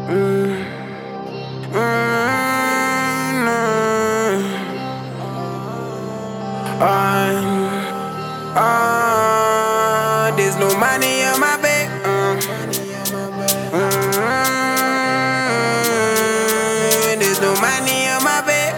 There's no money on my back. There's no money on my back.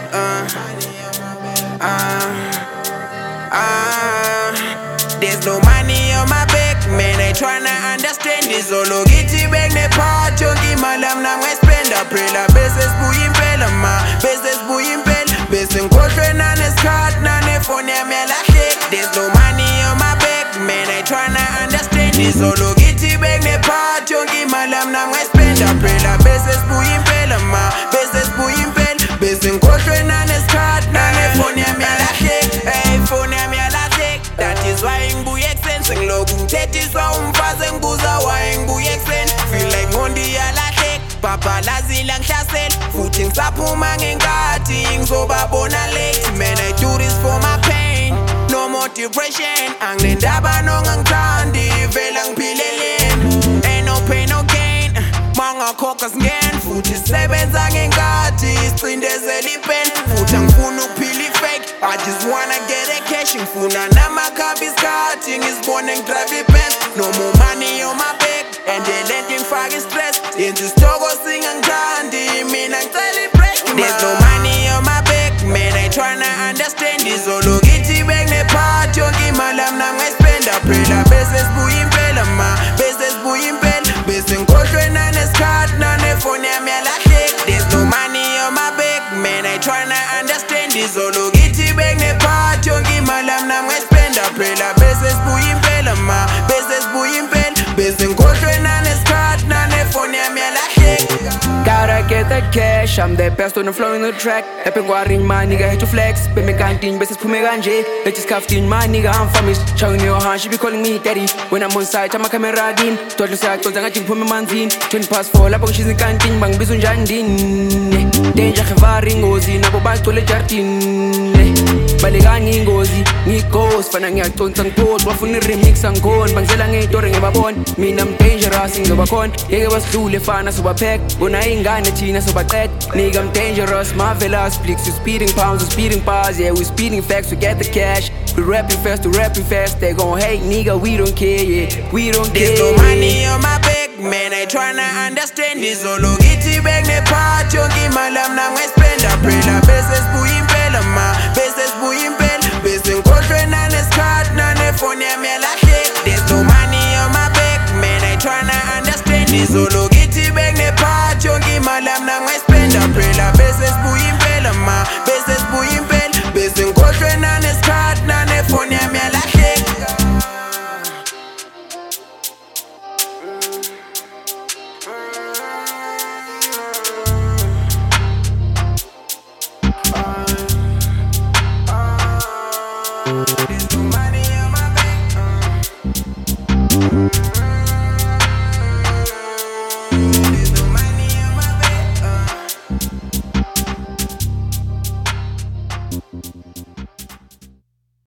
There's no money on my back. Man, I tryna understand this. Solo giti back ne pa chongi malam na ngespenda prela business buyimpela ma business buyimpela business kotre na ne skat na ne phone ya mela hit. There's no money on my back. Man, I tryna understand this. Solo giti back ne pa chongi malam na ngespenda prela business buyimpela ma business buyimpela business kotre na ne skat na ne phone ya mela hit. Hey, phone ya mela hit. That is why ngibuye extension loku ngithethiswa umfazi ngibuza why ngibuye exen feel like ngondi yalahlek papa lazila ngihlasela futhi ngisaphuma ngenkathi ngizobabona late. Man, I do this for my pain, no more depression. Anginendaba nongangithandi vela ngiphileleni, ain't no pain no gain mangakhokha singena futhi sisebenza ngenkathi sicindezela ipeni futhi angifuni ukuphila ifake. I just wanna get a cash, ngifuna namakhambi isikhathi ngizibone ngidrive iBenz. No more money on my back and the lento ngifaka stress yenza isitoko singangithandi mina ngicela ibreak. There's no money on my back. Man, I tryna understand this. Solo githi back ne part yonke imali yami nangayspenda phela business buyimpela ma business buyimpela business ngikhohlwe nanesikhathi nanefone yami yalahleka. There's no money on my back. Man, I tryna understand this. Solo githi back ne part yonke imali yami nangayspenda phela business buyimpela ma business buyimpela business ngikhohlwe nanesikhathi nanefone yami yalahleka. Gotta get that cash, I'm the best on the flow in the track. Epic warring my nigga, hate to flex. Be me canteen, best pume ganje. Let just kaftin my nigga, I'm famished. Showing your hand, she be calling me daddy. When I'm on site, I'm a camera din. Told you say I told you I think pume manzin. 20 past 4, lapong she's in canteen, bang bizun jandin. Danger kevaring gozi, nabo bal tole jartin. Baligani ngozi, ngikos fana ngiyaconsa ngiphoth bafuna remix angkhona bangizela ngeyitori ngebabona mina I'm dangerous ngizobakhona yeke basidlule fana sobaphek bona ingane thina sobaqeda nigga I'm dangerous marvelous flicks you speeding pounds you speeding bars yeah we speeding facts we get the cash we rapping fast they gon' hate nigga we don't care yeah we don't care. There's no money on my back. Man, I tryna understand this. Solo githi back ne part yonke imali yami nangayspenda phela business buyimpela ma business buyimpela business ngikhohlwe nanesikhathi nanefone yami yalahleka. There's no money on my back. Man, I tryna understand this. Solo githi back ne part yonke imali yami nangayspenda phela business buyimpela ma business buyimpela business ngikhohlwe nanesikhathi